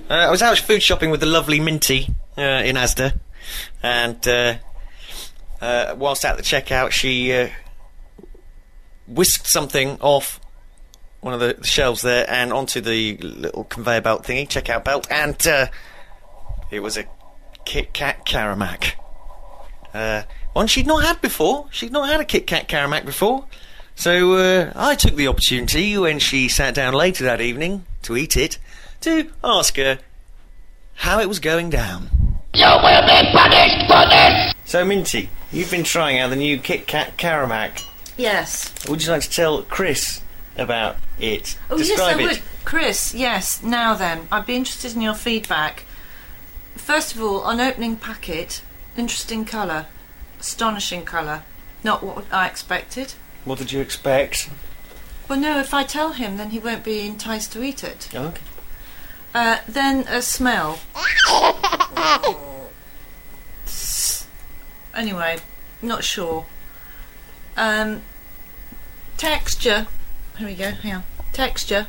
I was out food shopping with the lovely Minty in Asda, and whilst at the checkout, she whisked something off one of the shelves there and onto the little conveyor belt thingy, checkout belt, and it was a Kit Kat Caramac. One she'd not had before. She'd not had a Kit Kat Caramac before. So I took the opportunity when she sat down later that evening to eat it to ask her how it was going down. You will be punished for this! So, Minty, you've been trying out the new Kit Kat Caramac. Yes. Would you like to tell Chris about it? Oh, Describe yes, I it. would. Chris, yes. Now then, I'd be interested in your feedback. First of all, on opening packet, interesting colour. Astonishing colour. Not what I expected. What did you expect? Well, no, if I tell him, then he won't be enticed to eat it. Okay. Then a smell. Anyway, not sure. Texture. Here we go, hang on. Texture.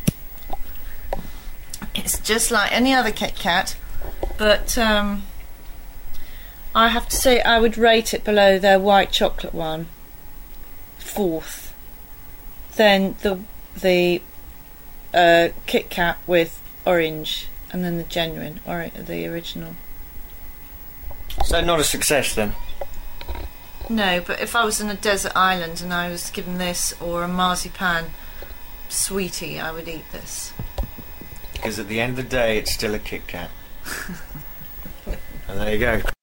It's just like any other Kit Kat, but I have to say I would rate it below their white chocolate one. 4th. Then the Kit Kat with orange, and then the genuine, or the original. So not a success then? No, but if I was in a desert island and I was given this or a marzipan sweetie, I would eat this. Because at the end of the day, it's still a Kit Kat. And there you go.